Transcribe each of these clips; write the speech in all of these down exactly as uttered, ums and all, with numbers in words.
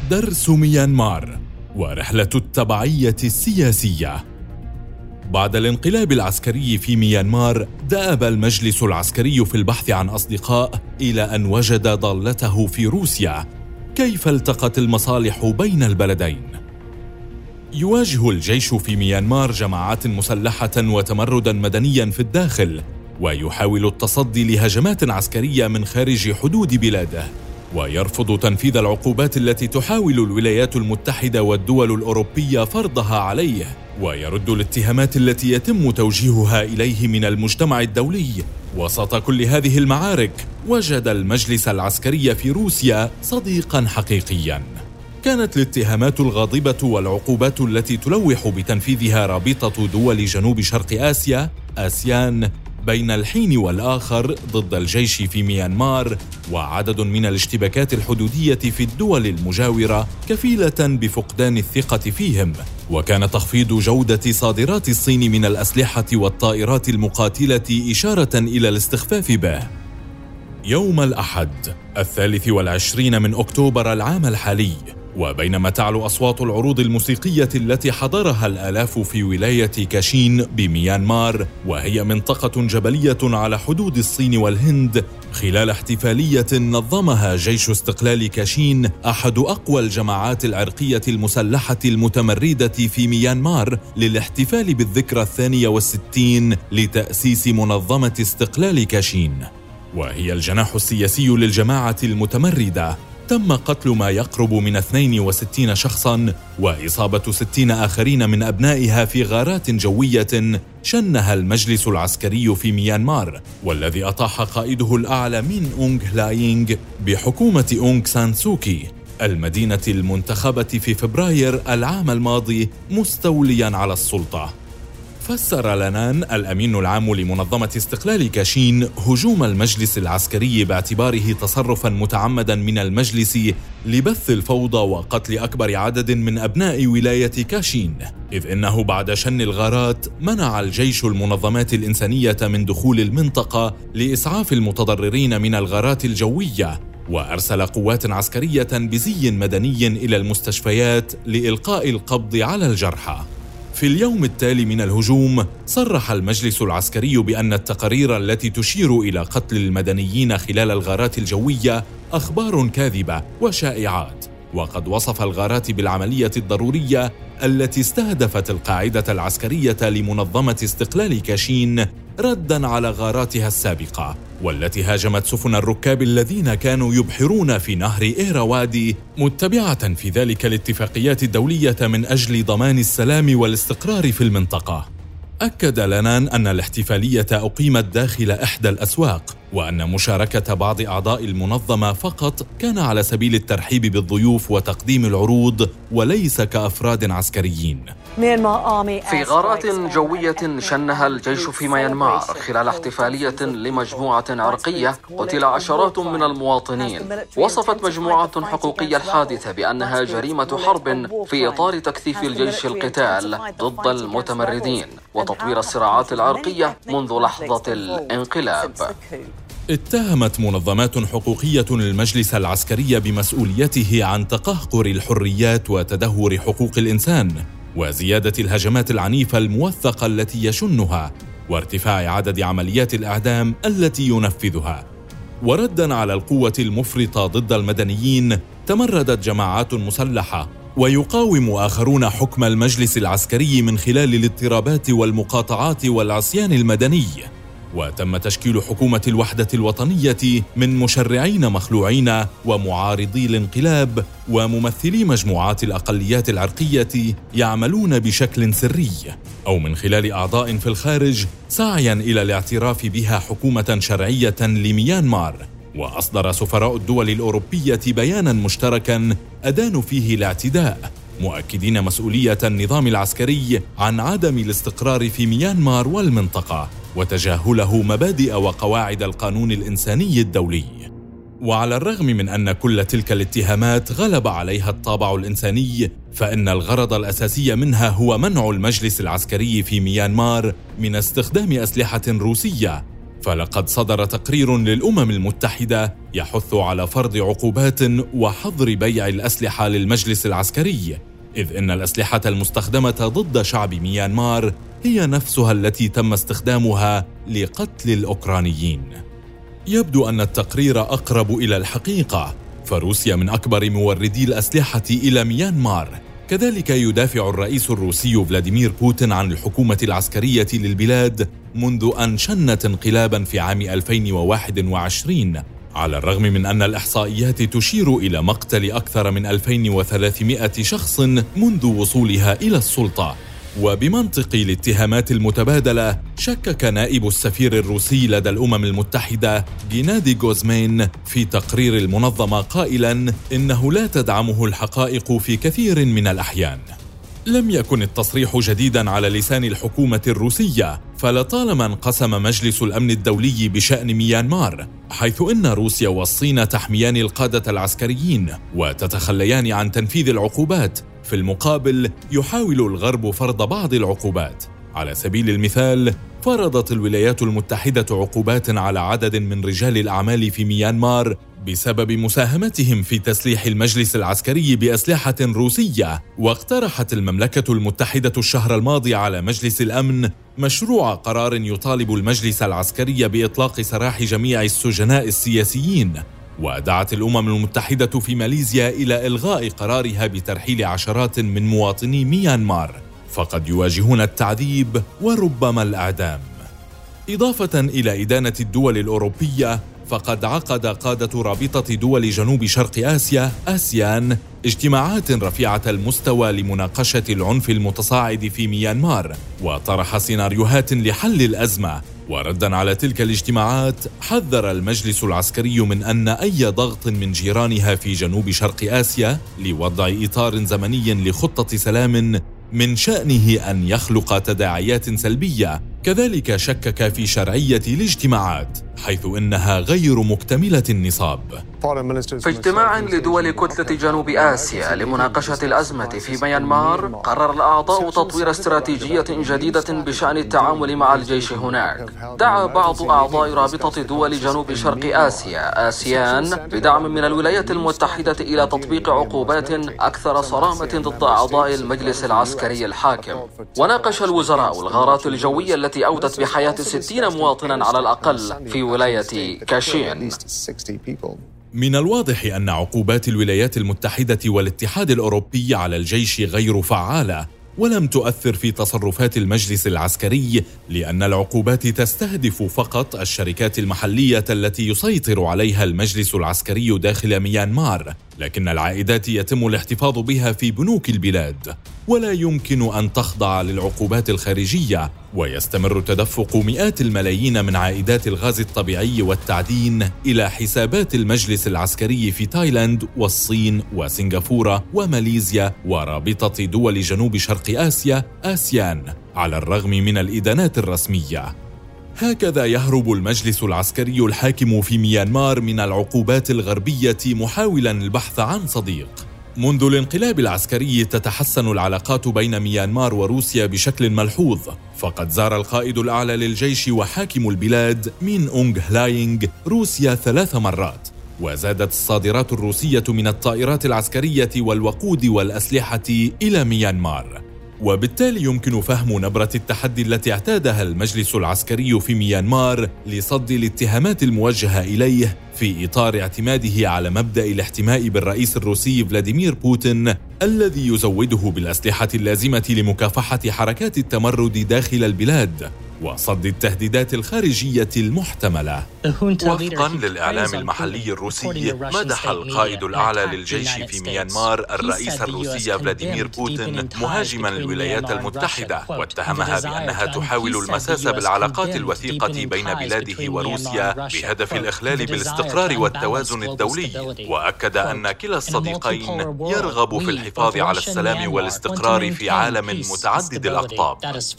درس ميانمار ورحلة التبعية السياسية. بعد الانقلاب العسكري في ميانمار، دأب المجلس العسكري في البحث عن أصدقاء إلى أن وجد ضالته في روسيا. كيف التقت المصالح بين البلدين؟ يواجه الجيش في ميانمار جماعات مسلحة وتمرداً مدنياً في الداخل، ويحاول التصدي لهجمات عسكرية من خارج حدود بلاده، ويرفض تنفيذ العقوبات التي تحاول الولايات المتحدة والدول الأوروبية فرضها عليه، ويرد الاتهامات التي يتم توجيهها إليه من المجتمع الدولي. وسط كل هذه المعارك، وجد المجلس العسكري في روسيا صديقاً حقيقياً. كانت الاتهامات الغاضبة والعقوبات التي تلوح بتنفيذها رابطة دول جنوب شرق آسيا آسيان بين الحين والآخر ضد الجيش في ميانمار، وعدد من الاشتباكات الحدودية في الدول المجاورة كفيلة بفقدان الثقة فيهم. وكان تخفيض جودة صادرات الصين من الأسلحة والطائرات المقاتلة إشارة إلى الاستخفاف به. يوم الأحد الثالث والعشرين من أكتوبر العام الحالي، وبينما تعلو أصوات العروض الموسيقية التي حضرها الآلاف في ولاية كاشين بميانمار، وهي منطقة جبلية على حدود الصين والهند، خلال احتفالية نظمها جيش استقلال كاشين، أحد أقوى الجماعات العرقية المسلحة المتمردة في ميانمار، للاحتفال بالذكرى الثانية والستين لتأسيس منظمة استقلال كاشين، وهي الجناح السياسي للجماعة المتمردة. تم قتل ما يقرب من اثنين وستين شخصاً وإصابة ستين آخرين من أبنائها في غارات جوية شنها المجلس العسكري في ميانمار، والذي أطاح قائده الأعلى مين أونغ لاينغ بحكومة أونغ سان سوكي المدينة المنتخبة في فبراير العام الماضي مستولياً على السلطة. فسر لنان الأمين العام لمنظمة استقلال كاشين هجوم المجلس العسكري باعتباره تصرفاً متعمداً من المجلس لبث الفوضى وقتل أكبر عدد من أبناء ولاية كاشين، إذ إنه بعد شن الغارات منع الجيش المنظمات الإنسانية من دخول المنطقة لإسعاف المتضررين من الغارات الجوية، وأرسل قوات عسكرية بزي مدني إلى المستشفيات لإلقاء القبض على الجرحى. في اليوم التالي من الهجوم، صرح المجلس العسكري بأن التقارير التي تشير إلى قتل المدنيين خلال الغارات الجوية أخبار كاذبة وشائعات، وقد وصف الغارات بالعملية الضرورية التي استهدفت القاعدة العسكرية لمنظمة استقلال كاشين رداً على غاراتها السابقة، والتي هاجمت سفن الركاب الذين كانوا يبحرون في نهر إيراوادي، متبعة في ذلك الاتفاقيات الدولية من أجل ضمان السلام والاستقرار في المنطقة. أكد لنان أن الاحتفالية أقيمت داخل إحدى الأسواق، وأن مشاركة بعض أعضاء المنظمة فقط كان على سبيل الترحيب بالضيوف وتقديم العروض، وليس كأفراد عسكريين. في غارات جوية شنها الجيش في ميانمار خلال احتفالية لمجموعة عرقية قتل عشرات من المواطنين. وصفت مجموعة حقوقية الحادثة بأنها جريمة حرب في إطار تكثيف الجيش القتال ضد المتمردين وتطوير الصراعات العرقية منذ لحظة الانقلاب. اتهمت منظمات حقوقية المجلس العسكري بمسؤوليته عن تقهقر الحريات وتدهور حقوق الإنسان، وزيادة الهجمات العنيفة الموثقة التي يشنها، وارتفاع عدد عمليات الإعدام التي ينفذها. ورداً على القوة المفرطة ضد المدنيين، تمردت جماعات مسلحة ويقاوم آخرون حكم المجلس العسكري من خلال الاضطرابات والمقاطعات والعصيان المدني. وتم تشكيل حكومة الوحدة الوطنية من مشرعين مخلوعين ومعارضي الانقلاب وممثلي مجموعات الأقليات العرقية يعملون بشكل سري أو من خلال أعضاء في الخارج سعياً إلى الاعتراف بها حكومة شرعية لميانمار. وأصدر سفراء الدول الأوروبية بياناً مشتركاً أدانوا فيه الاعتداء، مؤكدين مسؤولية النظام العسكري عن عدم الاستقرار في ميانمار والمنطقة وتجاهله مبادئ وقواعد القانون الإنساني الدولي. وعلى الرغم من أن كل تلك الاتهامات غلب عليها الطابع الإنساني، فإن الغرض الأساسي منها هو منع المجلس العسكري في ميانمار من استخدام أسلحة روسية، فلقد صدر تقرير للأمم المتحدة يحث على فرض عقوبات وحظر بيع الأسلحة للمجلس العسكري، إذ إن الأسلحة المستخدمة ضد شعب ميانمار هي نفسها التي تم استخدامها لقتل الأوكرانيين. يبدو أن التقرير أقرب إلى الحقيقة، فروسيا من أكبر موردي الأسلحة إلى ميانمار. كذلك يدافع الرئيس الروسي فلاديمير بوتين عن الحكومة العسكرية للبلاد منذ أن شنت انقلاباً في عام ألفين وواحد وعشرين، على الرغم من أن الإحصائيات تشير إلى مقتل أكثر من ألفين وثلاثمائة شخص منذ وصولها إلى السلطة. وبمنطق الاتهامات المتبادلة، شكك نائب السفير الروسي لدى الأمم المتحدة جينادي غوزمين في تقرير المنظمة قائلاً إنه لا تدعمه الحقائق في كثير من الأحيان. لم يكن التصريح جديداً على لسان الحكومة الروسية، فلطالما انقسم مجلس الأمن الدولي بشأن ميانمار، حيث إن روسيا والصين تحميان القادة العسكريين وتتخليان عن تنفيذ العقوبات. في المقابل يحاول الغرب فرض بعض العقوبات. على سبيل المثال، فرضت الولايات المتحدة عقوبات على عدد من رجال الأعمال في ميانمار بسبب مساهمتهم في تسليح المجلس العسكري بأسلحة روسية. واقترحت المملكة المتحدة الشهر الماضي على مجلس الأمن مشروع قرار يطالب المجلس العسكري بإطلاق سراح جميع السجناء السياسيين. ودعت الأمم المتحدة في ماليزيا إلى إلغاء قرارها بترحيل عشرات من مواطني ميانمار، فقد يواجهون التعذيب وربما الإعدام. إضافة إلى إدانة الدول الأوروبية، فقد عقد قادة رابطة دول جنوب شرق آسيا آسيان اجتماعات رفيعة المستوى لمناقشة العنف المتصاعد في ميانمار، وطرح سيناريوهات لحل الأزمة. ورداً على تلك الاجتماعات، حذر المجلس العسكري من أن أي ضغط من جيرانها في جنوب شرق آسيا لوضع إطار زمني لخطة سلام من شأنه أن يخلق تداعيات سلبية. كذلك شكك في شرعية الاجتماعات، حيث إنها غير مكتملة النصاب. في اجتماع لدول كتلة جنوب آسيا لمناقشة الأزمة في ميانمار، قرر الأعضاء تطوير استراتيجية جديدة بشأن التعامل مع الجيش هناك. دعا بعض أعضاء رابطة دول جنوب شرق آسيا آسيان بدعم من الولايات المتحدة إلى تطبيق عقوبات أكثر صرامة ضد أعضاء المجلس العسكري الحاكم. وناقش الوزراء الغارات الجوية التي أودت بحياة ستين مواطنا على الأقل في ولاية كاشين. من الواضح أن عقوبات الولايات المتحدة والاتحاد الأوروبي على الجيش غير فعالة، ولم تؤثر في تصرفات المجلس العسكري، لأن العقوبات تستهدف فقط الشركات المحلية التي يسيطر عليها المجلس العسكري داخل ميانمار، لكن العائدات يتم الاحتفاظ بها في بنوك البلاد، ولا يمكن أن تخضع للعقوبات الخارجية. ويستمر تدفق مئات الملايين من عائدات الغاز الطبيعي والتعدين إلى حسابات المجلس العسكري في تايلاند والصين وسنغافورة وماليزيا ورابطة دول جنوب شرق آسيا آسيان، على الرغم من الإدانات الرسمية. هكذا يهرب المجلس العسكري الحاكم في ميانمار من العقوبات الغربية محاولاً البحث عن صديق. منذ الانقلاب العسكري تتحسن العلاقات بين ميانمار وروسيا بشكل ملحوظ، فقد زار القائد الأعلى للجيش وحاكم البلاد مين أونغ هلاينغ روسيا ثلاث مرات، وزادت الصادرات الروسية من الطائرات العسكرية والوقود والأسلحة إلى ميانمار. وبالتالي يمكن فهم نبرة التحدي التي اعتادها المجلس العسكري في ميانمار لصد الاتهامات الموجهة إليه في إطار اعتماده على مبدأ الاحتماء بالرئيس الروسي فلاديمير بوتين الذي يزوده بالأسلحة اللازمة لمكافحة حركات التمرد داخل البلاد وصد التهديدات الخارجية المحتملة. وفقاً للإعلام المحلي الروسي، مدح القائد الأعلى للجيش في ميانمار الرئيس الروسي فلاديمير بوتين مهاجماً الولايات المتحدة، واتهمها بأنها تحاول المساس بالعلاقات الوثيقة بين بلاده وروسيا بهدف الإخلال بالاستقرار والتوازن الدولي. وأكد أن كلا الصديقين يرغب في الحفاظ على السلام والاستقرار في عالم متعدد الأقطاب.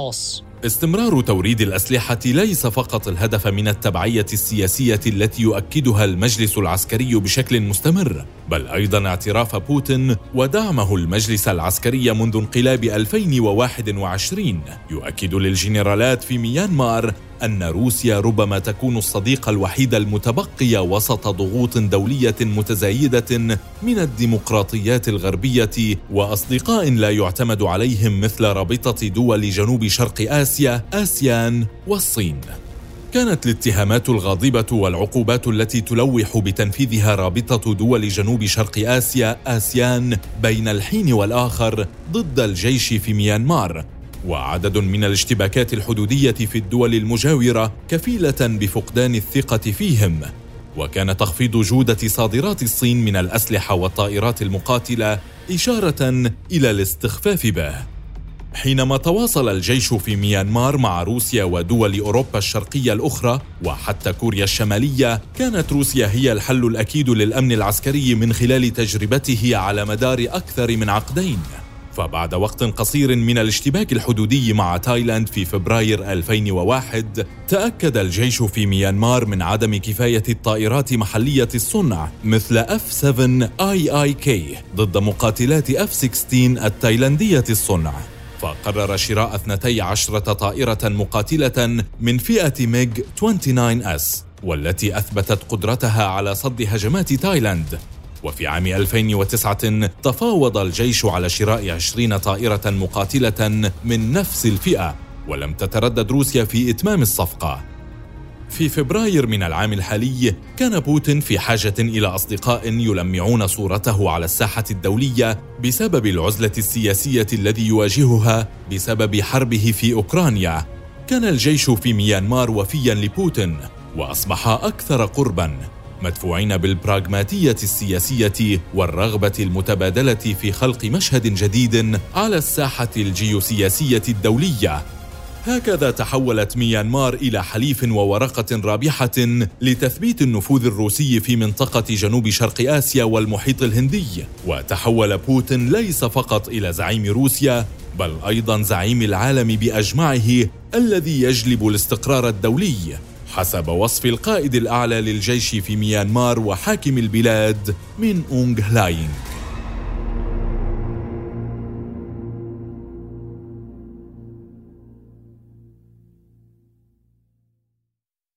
استمرار توريد الأسلحة ليس فقط الهدف من التبعية السياسية التي يؤكدها المجلس العسكري بشكل مستمر، بل أيضاً اعتراف بوتين ودعمه المجلس العسكري منذ انقلاب ألفين وواحد وعشرين يؤكد للجنرالات في ميانمار أن روسيا ربما تكون الصديق الوحيد المتبقي وسط ضغوط دولية متزايدة من الديمقراطيات الغربية وأصدقاء لا يعتمد عليهم مثل رابطة دول جنوب شرق آسيا آسيان والصين. كانت الاتهامات الغاضبة والعقوبات التي تلوح بتنفيذها رابطة دول جنوب شرق آسيا آسيان بين الحين والآخر ضد الجيش في ميانمار، وعدد من الاشتباكات الحدودية في الدول المجاورة كفيلة بفقدان الثقة فيهم. وكان تخفيض جودة صادرات الصين من الأسلحة والطائرات المقاتلة إشارة إلى الاستخفاف به. حينما تواصل الجيش في ميانمار مع روسيا ودول أوروبا الشرقية الأخرى وحتى كوريا الشمالية، كانت روسيا هي الحل الأكيد للأمن العسكري من خلال تجربته على مدار أكثر من عقدين. فبعد وقت قصير من الاشتباك الحدودي مع تايلاند في فبراير ألفين وواحد، تأكد الجيش في ميانمار من عدم كفاية الطائرات محلية الصنع مثل إف سفن آي آي كي ضد مقاتلات إف ستة عشر التايلاندية الصنع، فقرر شراء اثنتي عشرة طائرة مقاتلة من فئة ميغ تسعة وعشرين إس والتي أثبتت قدرتها على صد هجمات تايلاند. وفي عام ألفين وتسعة تفاوض الجيش على شراء عشرين طائرة مقاتلة من نفس الفئة، ولم تتردد روسيا في إتمام الصفقة. في فبراير من العام الحالي كان بوتين في حاجة إلى أصدقاء يلمعون صورته على الساحة الدولية بسبب العزلة السياسية الذي يواجهها بسبب حربه في أوكرانيا. كان الجيش في ميانمار وفياً لبوتين وأصبح أكثر قرباً، مدفوعين بالبراغماتية السياسية والرغبة المتبادلة في خلق مشهد جديد على الساحة الجيوسياسية الدولية. هكذا تحولت ميانمار إلى حليف وورقة رابحة لتثبيت النفوذ الروسي في منطقة جنوب شرق آسيا والمحيط الهندي. وتحول بوتين ليس فقط إلى زعيم روسيا بل أيضا زعيم العالم بأجمعه الذي يجلب الاستقرار الدولي حسب وصف القائد الأعلى للجيش في ميانمار وحاكم البلاد من أونغ هلاينغ.